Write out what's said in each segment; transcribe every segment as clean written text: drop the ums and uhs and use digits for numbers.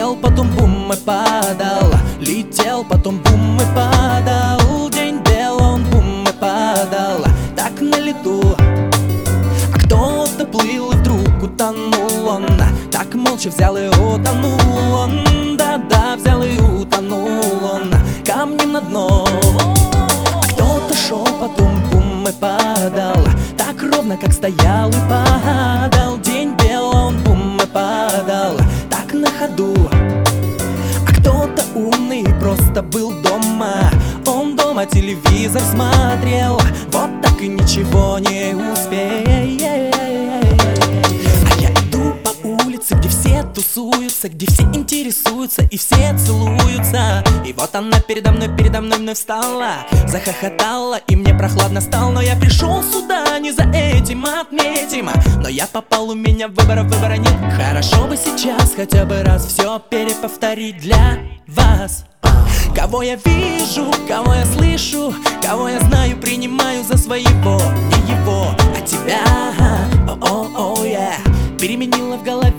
летел, потом бум и падал. Летел, потом бум и падал. День бел, он бум и падал. Так на лету. А кто-то плыл и вдруг утонул он. Так молча взял и утонул он. Да-да, взял и утонул он камнем на дно. Кто-то шел, потом бум и падал. Так ровно, как стоял и падал. День бел, он бум и падал. Так на ходу. А кто-то умный просто был дома. Он дома телевизор смотрел. Вот так и ничего не успел. А я иду по улице, где все тусуются, где все интересуются и все целуются. И вот она передо мной вновь встала, захохотала, и мне прохладно стало. Но я пришел сюда не за этим отметим. Но я попал, у меня выбора нет. Хорошо бы сейчас хотя бы раз все переповторить для вас. Кого я вижу, кого я слышу, кого я знаю, принимаю за своего и его. А тебя, переменила в голове,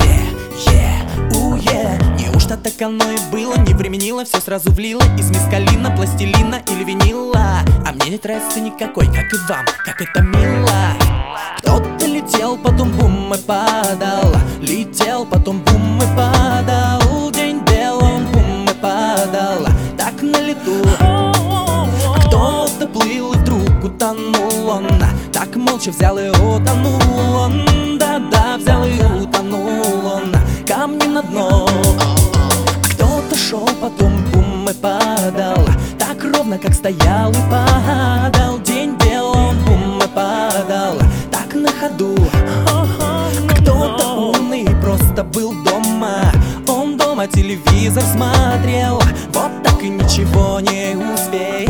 неужто так оно и было? Не временила, все сразу влила из мискалина, пластилина или винила. А мне нет разницы никакой, как и вам, как это мило. Кто-то летел, потом бум и падал. Летел, потом бум и падал. День бел, он бум и падал. Так на лету. А кто-то плыл и вдруг утонул он. Так молча взял и утонул он. Да-да, взял и утонул он камнем на дно. Кто-то шел, потом бум и падал. Так ровно, как стоял и падал. День бел, он бум и падал. Так на ходу. Кто-то умный просто был дома. Он дома телевизор смотрел. Вот так и ничего не успел.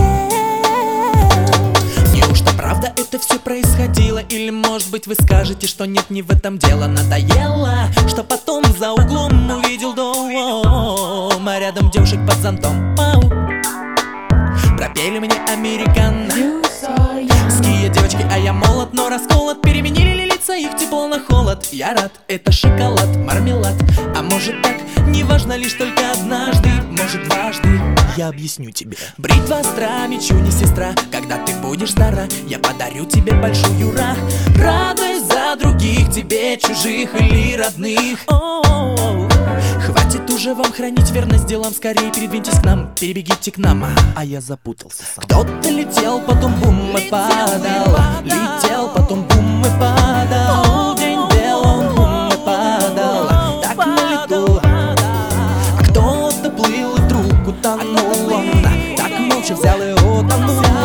Неужто правда это все происходило? Или может быть вы скажете, что нет, не в этом дело? Надоело, что потом за углом увидел дом, а рядом девушек под зонтом. Пропели мне американо. Ские девочки, а я молод, но расколот. Переменили лица, их тепло на холод. Я рад, это шоколад, мармелад. А может так, не важно лишь только однажды, может дважды. Я объясню тебе. Бритва остра, мечу не сестра. Когда ты будешь стара, я подарю тебе большую радость за других, тебе чужих или родных. Хватит уже вам хранить верность делам, скорее передвиньтесь к нам, перебегите к нам. А я запутался сам. Кто-то летел, потом бум и падал. Летел, потом бум и падал. День бел, он бум и падал. Так на лету. А кто-то плыл и вдруг утонул он. Так молча взял и утонул.